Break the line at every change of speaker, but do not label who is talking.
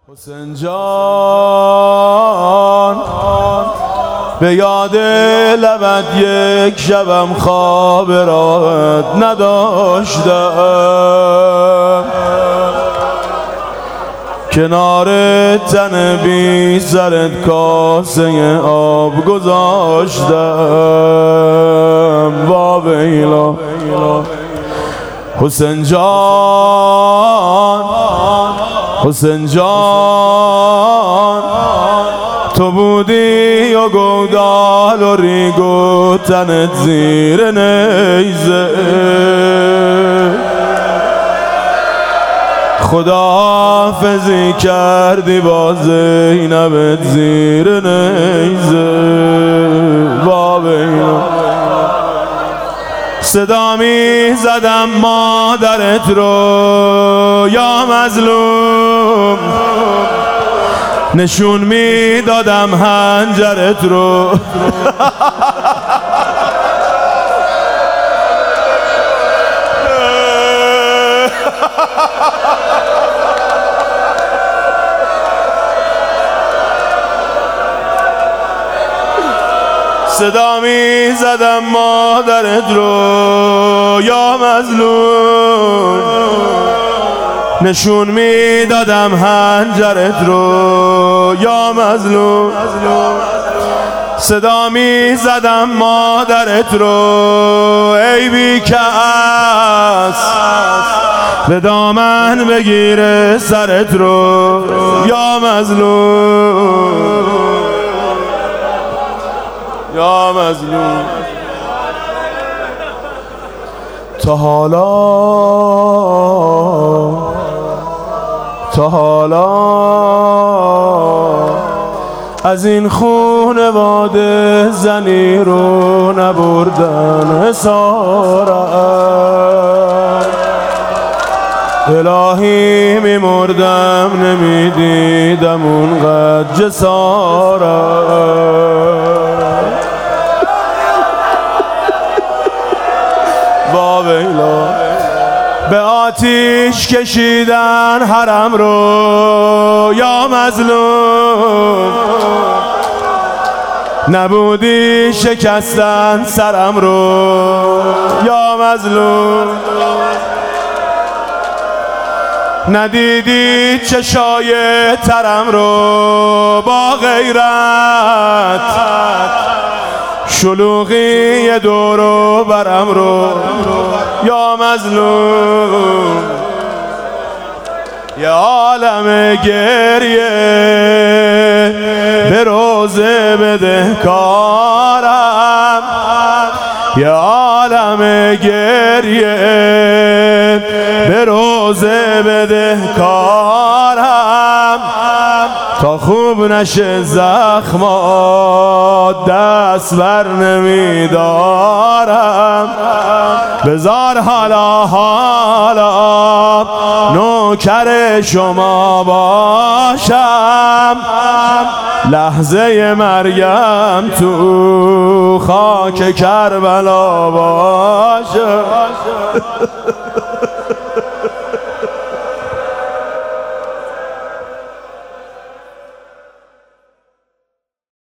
حسین جان به یاد لبت یک شبم خواب راحت نداشتم، کنار تن بی سرت کاسه آب گذاشتم. وا ویلا حسین جان، حسین جان تو بودی و گودال و ریگ و تنت زیر نیزه، خداحافظی کردی با زینبت زیر نیزه. بابینا صدا می زدم مادرت رو یا مظلوم، نشون می دادم حنجرت رو صدا می زدم مادرت رو یا مظلوم، نشون می دادم حنجرت رو یا مظلوم. صدا می زدم مادرت رو ای بی کس، به دامن بگیره سرت رو یا مظلوم، یا مظلوم. تا حالا از این خونواده زنی رو نبردن اسارت. الهی میمردم نمیدیدم اونقدر جسارت. با ویلا به آتیش کشیدن حرم رو یا مظلوم، نبودی شکستن سرم رو یا مظلوم، ندیدی چشای ترم رو با غیرت، شلوغی دور و برم رو یا مظلوم. یا عالم گریه به روزه بدهکارم، یا عالم گریه به روزه بدهکارم، تا خوب نشه زخمات دست بر نمیدارم. بذار حالا نوکر شما باشم، لحظه مریم تو خاک کربلا باشم.